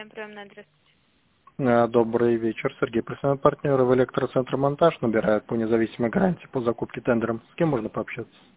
Приемная, здравствуйте. Добрый вечер. Сергей, профессиональный партнер в электроцентр «Монтаж» набирает по независимой гарантии по закупке тендером. С кем можно пообщаться?